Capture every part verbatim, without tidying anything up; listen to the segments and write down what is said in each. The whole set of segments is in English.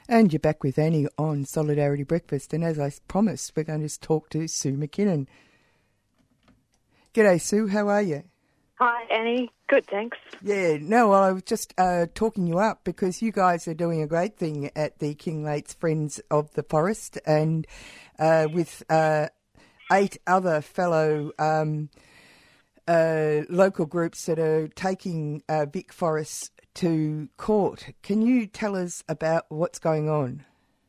And you're back with Annie on Solidarity Breakfast. And as I promised, we're going to talk to Sue McKinnon. G'day, Sue. How are you? Hi, Annie. Good, thanks. Yeah, no, well, I was just uh, talking you up because you guys are doing a great thing at the Kinglake Friends of the Forest, and uh, with uh, eight other fellow um, uh, local groups that are taking uh, Vic Forest to court. Can you tell us about what's going on?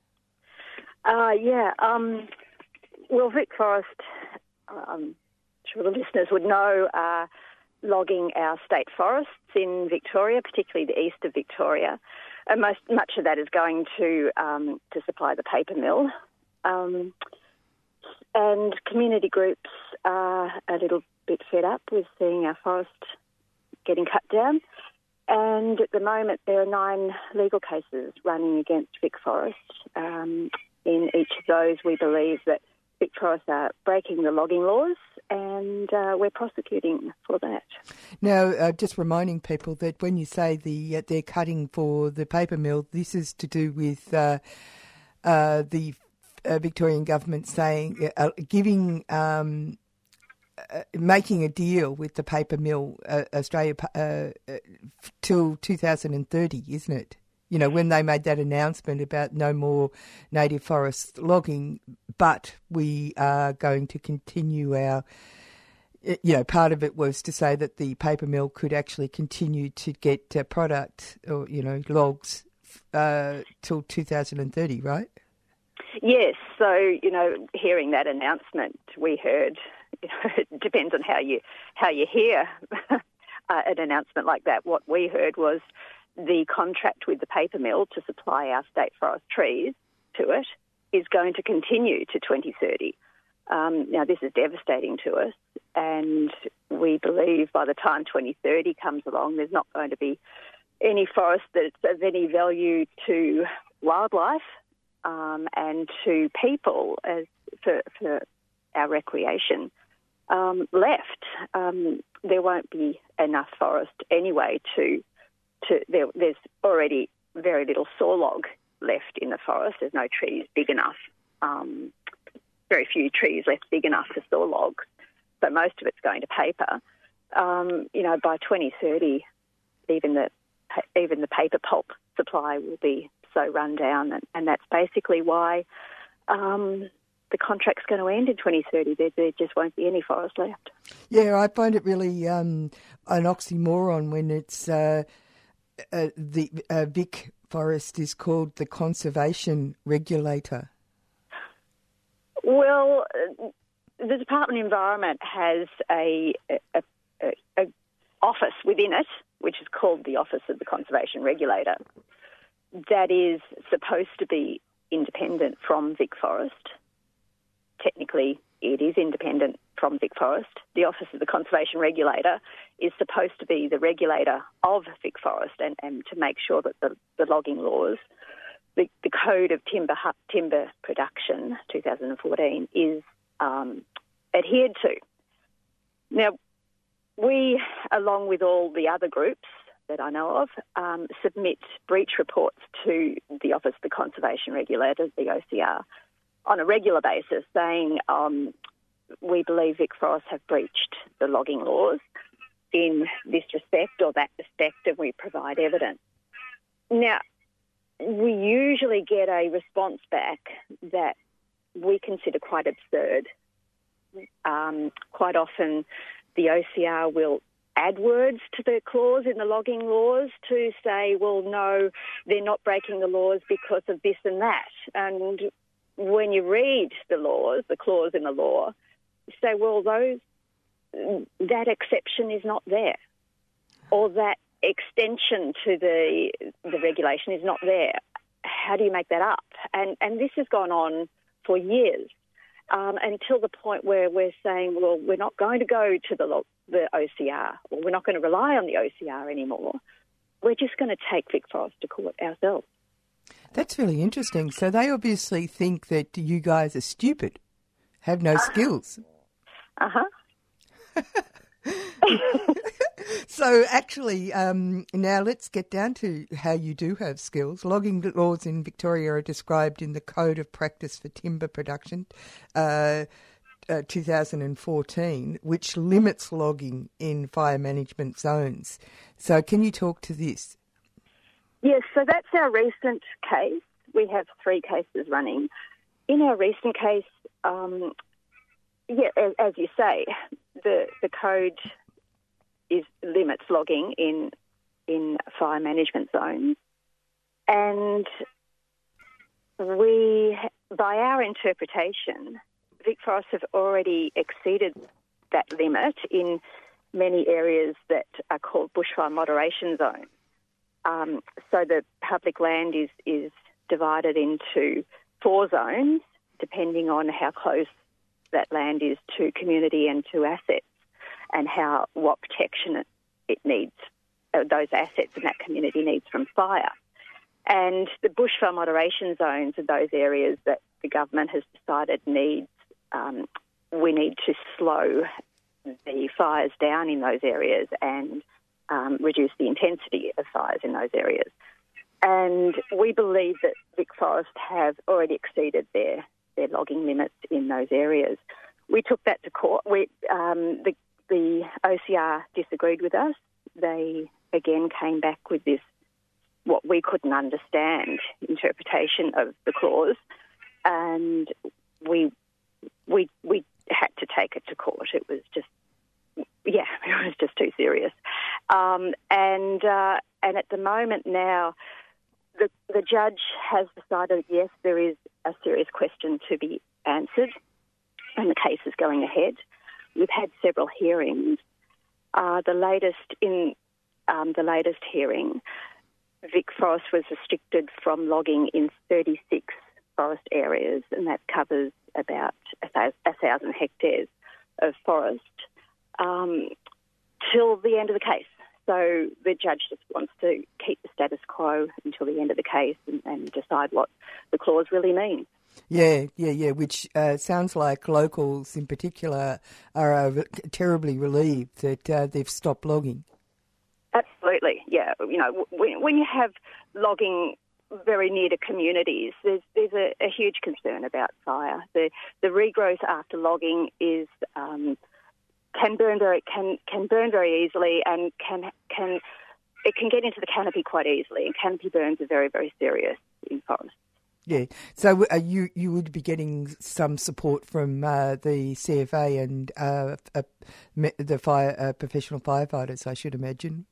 Uh, yeah, um, well, Vic Forest, um, I'm sure the listeners would know, uh, logging our state forests in Victoria, particularly the east of Victoria. And most, much of that is going to um, to supply the paper mill. Um, and community groups are a little bit fed up with seeing our forest getting cut down. And at the moment, there are nine legal cases running against Vic Forest. Um, in each of those, we believe that Vic Forest are breaking the logging laws, and uh, we're prosecuting for that. Now, uh, just reminding people that when you say the uh, they're cutting for the paper mill, this is to do with uh, uh, the uh, Victorian government saying, uh, giving, um, uh, making a deal with the paper mill, uh, Australia, uh, uh, till two thousand thirty, isn't it? You know, when they made that announcement about no more native forest logging, but we are going to continue our, you know, part of it was to say that the paper mill could actually continue to get uh, product or, you know, logs uh, till two thousand thirty, right? Yes. So, you know, hearing that announcement, we heard, you know, it depends on how you, how you hear uh, an announcement like that. What we heard was the contract with the paper mill to supply our state forest trees to it is going to continue to twenty thirty. Um, now, this is devastating to us, and we believe by the time twenty thirty comes along, there's not going to be any forest that's of any value to wildlife um, and to people as for, for our recreation um, left. Um, there won't be enough forest anyway to To, there, there's already very little saw log left in the forest. There's no trees big enough, um, very few trees left big enough for saw logs, so most of it's going to paper. Um, you know, by twenty thirty, even the even the paper pulp supply will be so run down, and, and that's basically why um, the contract's going to end in twenty thirty. There, there just won't be any forest left. Yeah, I find it really um, an oxymoron when it's uh, uh, the uh, Vic Forest is called the conservation regulator. Well, the Department of Environment has a, a, a, a office within it, which is called the Office of the Conservation Regulator, that is supposed to be independent from Vic Forest. Technically, it is independent from Vic Forest. The Office of the Conservation Regulator is supposed to be the regulator of Vic Forest and, and to make sure that the, the logging laws, the, the Code of Timber Timber Production, two thousand fourteen, is um, adhered to. Now, we, along with all the other groups that I know of, um, submit breach reports to the Office of the Conservation Regulator, the O C R, on a regular basis, saying um, we believe Vic Forests have breached the logging laws in this respect or that respect, and we provide evidence. Now, we usually get a response back that we consider quite absurd. Um, quite often, the O C R will add words to the clause in the logging laws to say, well, no, they're not breaking the laws because of this and that. And when you read the laws, the clause in the law, you say, well, those that exception is not there, or that extension to the the regulation is not there. How do you make that up? And and this has gone on for years um, until the point where we're saying, well, we're not going to go to the the O C R, or we're not going to rely on the O C R anymore. We're just going to take Vic Forest to court ourselves. That's really interesting. So they obviously think that you guys are stupid, have no uh-huh. skills. Uh-huh. So actually, um, now let's get down to how you do have skills. Logging laws in Victoria are described in the Code of Practice for Timber Production, uh, uh, two thousand fourteen, which limits logging in fire management zones. So can you talk to this? Yes, so that's our recent case. We have three cases running. In our recent case, um, yeah, as, as you say, the the code is limits logging in in fire management zones, and we, by our interpretation, VicForests have already exceeded that limit in many areas that are called bushfire moderation zones. Um, so the public land is is divided into four zones, depending on how close that land is to community and to assets, and how what protection it, it needs, uh, those assets and that community needs from fire. And the bushfire moderation zones are those areas that the government has decided needs, um, we need to slow the fires down in those areas and um, reduce the intensity of fires in those areas. And we believe that VicForests have already exceeded their, their logging limits in those areas. We took that to court. We, um, the, the O C R disagreed with us. They, again, came back with this, what we couldn't understand, interpretation of the clause, and we we we had to take it to court. It was just, yeah, it was just too serious. Um, and uh, and at the moment now, the the judge has decided, yes, there is a serious question to be answered, and the case is going ahead. We've had several hearings. Uh, the latest in um, the latest hearing, VicForest was restricted from logging in thirty-six forest areas, and that covers about a thousand, a thousand hectares of forest, um, till the end of the case. So the judge just wants to keep the status quo until the end of the case and, and decide what the clause really means. Yeah, yeah, yeah, which uh, sounds like locals in particular are uh, terribly relieved that uh, they've stopped logging. Absolutely, yeah. You know, when, when you have logging very near to communities, there's there's a, a huge concern about fire. The the regrowth after logging is um, can burn very can can burn very easily, and can can it can get into the canopy quite easily. And canopy burns are very very serious in forests. Yeah, so uh, you you would be getting some support from uh, the C F A and uh, uh, the fire uh, professional firefighters, I should imagine.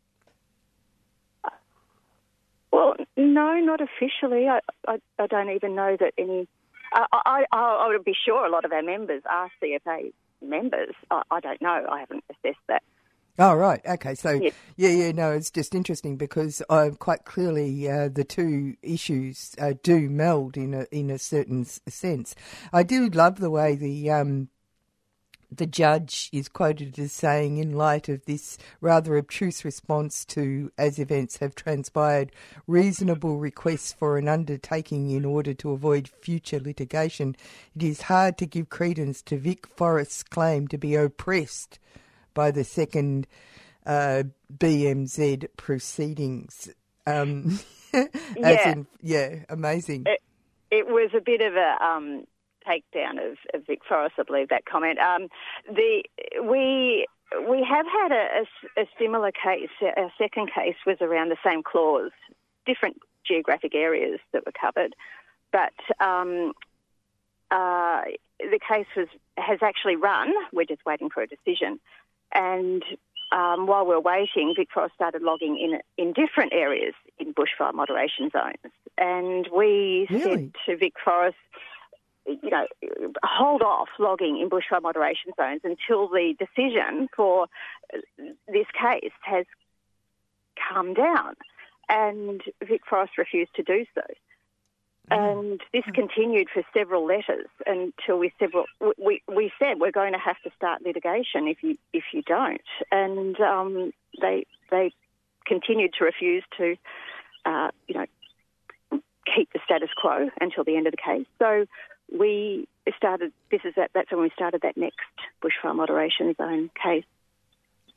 Well, no, not officially. I, I, I don't even know that any. I, I, I would be sure a lot of our members are C F A members. I, I don't know. I haven't assessed that. Oh, right. Okay. So, yes. yeah, yeah, no, it's just interesting because uh, quite clearly uh, the two issues uh, do meld in a, in a certain sense. I do love the way the um, the judge is quoted as saying, in light of this rather obtuse response to, as events have transpired, reasonable requests for an undertaking in order to avoid future litigation, it is hard to give credence to VicForest's claim to be oppressed by the second uh, B M Z proceedings. Um, as yeah. in, yeah, amazing. It, it was a bit of a um, takedown of, of VicForest, I believe, that comment. Um, the we we have had a, a, a similar case. Our second case was around the same clause, different geographic areas that were covered, but um, uh, the case was has actually run. We're just waiting for a decision. And um, while we're waiting, VicForest started logging in in different areas in bushfire moderation zones. And we really? said to VicForest, you know, hold off logging in bushfire moderation zones until the decision for this case has come down. And VicForest refused to do so. And this continued for several letters until we several we we said we're going to have to start litigation if you if you don't. And um, they they continued to refuse to uh, you know keep the status quo until the end of the case. So we started. This is that. That's when we started that next bushfire moderation zone case.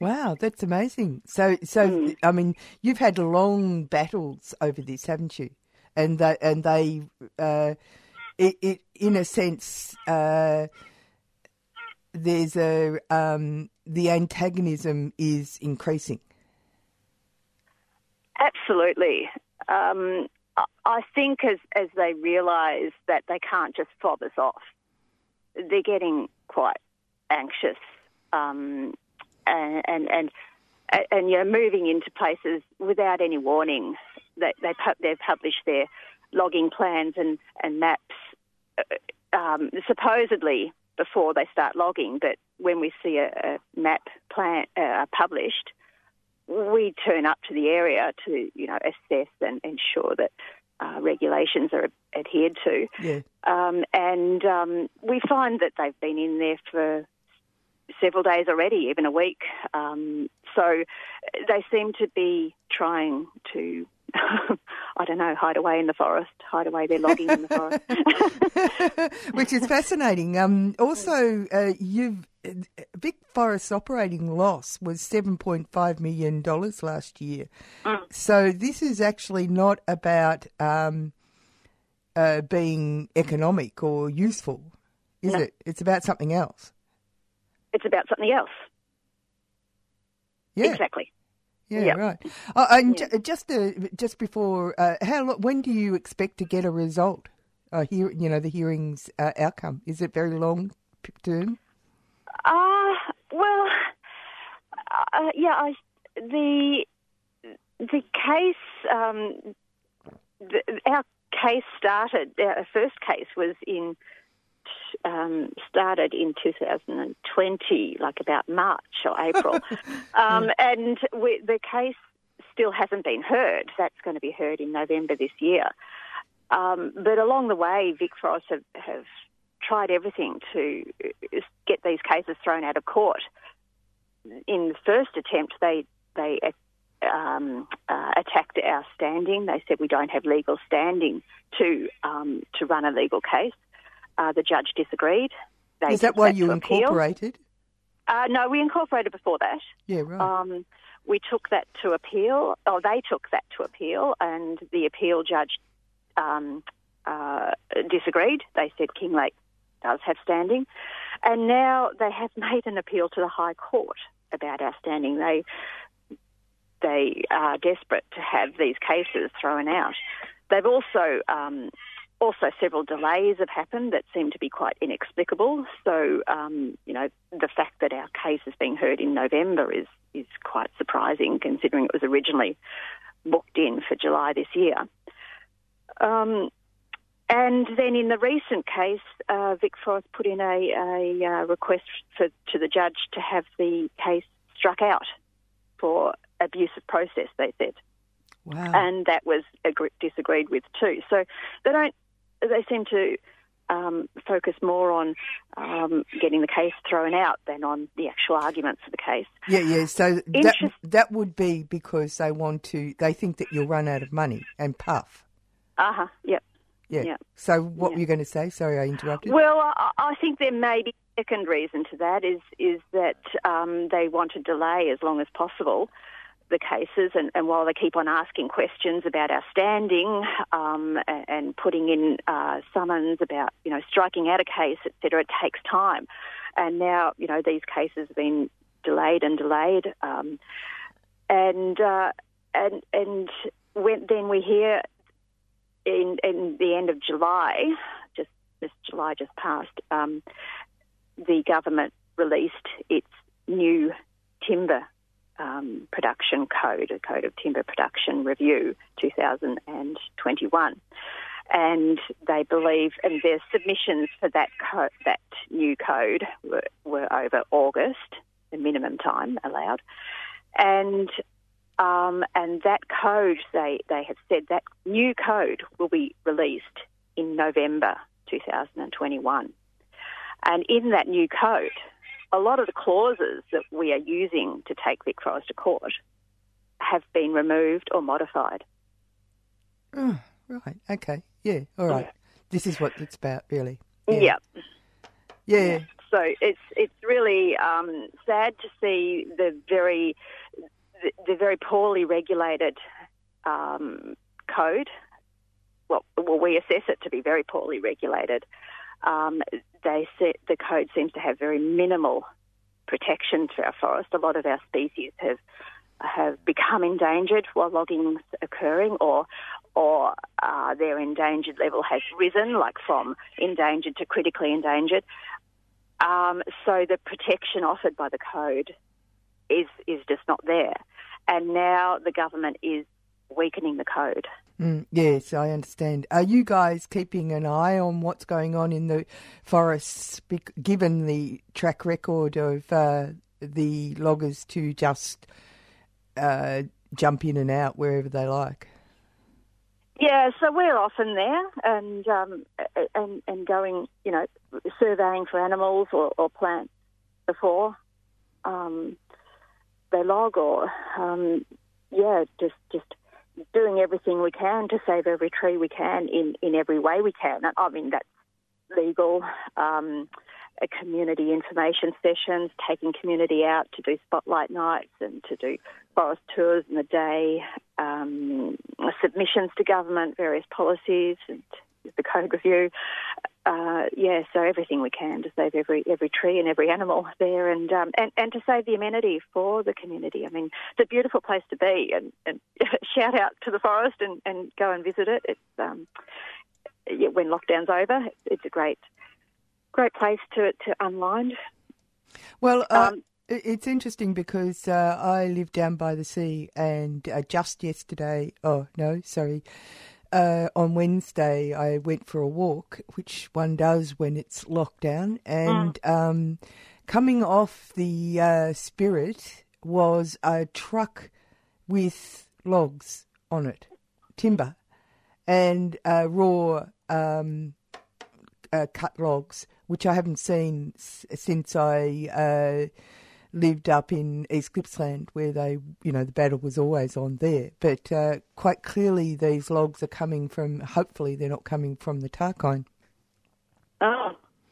Wow, that's amazing. So, so mm. I mean, you've had long battles over this, haven't you? And they, and they, uh, it, it, in a sense, uh, there's a um, the antagonism is increasing. Absolutely. Um, I think as as they realise that they can't just fob us off, they're getting quite anxious, um, and, and and and you know, moving into places without any warning. They they they've published their logging plans and and maps, um, supposedly before they start logging. But when we see a, a map plan uh, published, we turn up to the area to, you know, assess and ensure that uh, regulations are adhered to. Yeah. Um, and um, we find that they've been in there for several days already, even a week. Um, so they seem to be trying to, I don't know, hide away in the forest, hide away their logging in the forest. Which is fascinating. Um, also, uh, you've Vic Forest's operating loss was seven point five million dollars last year. Mm. So this is actually not about um, uh, being economic or useful, is no. it? It's about something else. It's about something else. Yeah. Exactly. Yeah, yep. right. Oh, and yeah. j- just uh, just before, uh, how when do you expect to get a result? Uh, hear, you know, the hearing's uh, outcome. Is it very long term? Uh, well, uh, yeah, I, the the case, um, the, our case started, our first case was in, um, started in two thousand twenty, like about March or April, um, and we, the case still hasn't been heard. That's going to be heard in November this year. Um, but along the way, Vic Forest have, have tried everything to get these cases thrown out of court. In the first attempt, they they um, uh, attacked our standing. They said we don't have legal standing to um, to run a legal case. Uh, the judge disagreed. They Is that why that you appeal. incorporated? Uh, no, we incorporated before that. Yeah, right. Um, we took that to appeal, or they took that to appeal, and the appeal judge um, uh, disagreed. They said Kinglake does have standing, and now they have made an appeal to the High Court about our standing. They they are desperate to have these cases thrown out. They've also um, also several delays have happened that seem to be quite inexplicable. So um, you know, the fact that our case is being heard in November is is quite surprising, considering it was originally booked in for July this year. Um, And then in the recent case, uh, Vic Forest put in a, a uh, request for, to the judge to have the case struck out for abusive process, they said. Wow. And that was agree- disagreed with too. So they don't. They seem to um, focus more on um, getting the case thrown out than on the actual arguments of the case. Yeah, yeah. So that, that would be because they want to. They think that you'll run out of money and puff. Uh huh. Yep. Yeah. yeah. So what yeah. were you going to say? Sorry, I interrupted. Well, I, I think there may be a second reason to that is is that um, they want to delay as long as possible the cases, and, and while they keep on asking questions about our standing um, and, and putting in uh, summons about, you know, striking out a case, et cetera, it takes time. And now, you know, these cases have been delayed and delayed. Um, and, uh, and, and when, then we hear in, in the end of July, just this July just passed, um, the government released its new timber Um, production code, a code of timber production review, two thousand twenty-one, and they believe, and their submissions for that co- that new code were, were over August, the minimum time allowed, and um, and that code, they they have said that new code will be released in November two thousand twenty-one, and in that new code, a lot of the clauses that we are using to take Vic Forest to court have been removed or modified. Oh, right. Okay. Yeah. All right. Yeah. This is what it's about, really. Yeah. Yeah. yeah. So it's it's really um, sad to see the very the, the very poorly regulated um, code. Well, well, we assess it to be very poorly regulated. Um, they set, the code seems to have very minimal protection for our forest. A lot of our species have have become endangered while logging's occurring, or or uh, their endangered level has risen, like from endangered to critically endangered. Um, so the protection offered by the code is is just not there. And now the government is weakening the code. Mm, yes, I understand. Are you guys keeping an eye on what's going on in the forests, given the track record of uh, the loggers to just uh, jump in and out wherever they like? Yeah, so we're often there and um, and and going, you know, surveying for animals or, or plants before um, they log, or um, yeah, just just doing everything we can to save every tree we can in, in every way we can. I mean, that's legal, um, a community information sessions, taking community out to do spotlight nights and to do forest tours in the day, um, submissions to government, various policies and the code review. Uh, yeah, so everything we can to save every every tree and every animal there, and um, and, and to save the amenity for the community. I mean, it's a beautiful place to be, and, and shout out to the forest and, and go and visit it. It's um, yeah, when lockdown's over, it's a great great place to to unwind. Well, uh, um, it's interesting because uh, I live down by the sea, and uh, just yesterday, oh no, sorry. Uh, on Wednesday, I went for a walk, which one does when it's locked down, and mm. um, coming off the uh, Spirit was a truck with logs on it, timber, and uh, raw um, uh, cut logs, which I haven't seen s- since I uh, lived up in East Gippsland, where they, you know, the battle was always on there. But uh, quite clearly these logs are coming from, hopefully they're not coming from the Tarkine. Oh,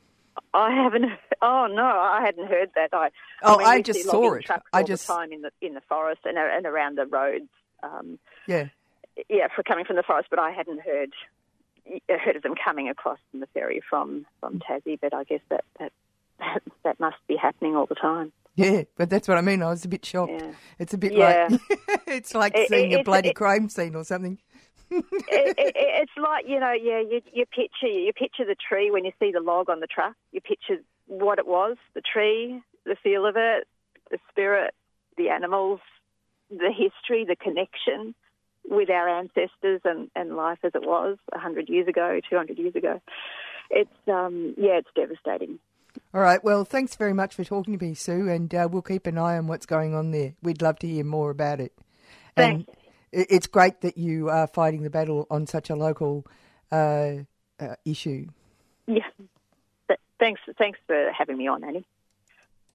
I haven't, oh no, I hadn't heard that. I, oh, I, mean, I just saw it. Trucks I all just the time in the, in the forest and, and around the roads. Um, yeah. Yeah, for coming from the forest, but I hadn't heard heard of them coming across in the ferry from, from Tassie, but I guess that, that, that, that must be happening all the time. Yeah, but that's what I mean. I was a bit shocked. Yeah. It's a bit yeah. like it's like it, seeing it, a bloody it, crime scene or something. it, it, it's like, you know, yeah, you, you picture you picture the tree when you see the log on the truck. You picture what it was, the tree, the feel of it, the spirit, the animals, the history, the connection with our ancestors and, and life as it was one hundred years ago, two hundred years ago. It's, um, yeah, it's devastating. All right. Well, thanks very much for talking to me, Sue, and uh, we'll keep an eye on what's going on there. We'd love to hear more about it. Thanks. And it's great that you are fighting the battle on such a local uh, uh, issue. Yeah. Thanks. Thanks for having me on, Annie.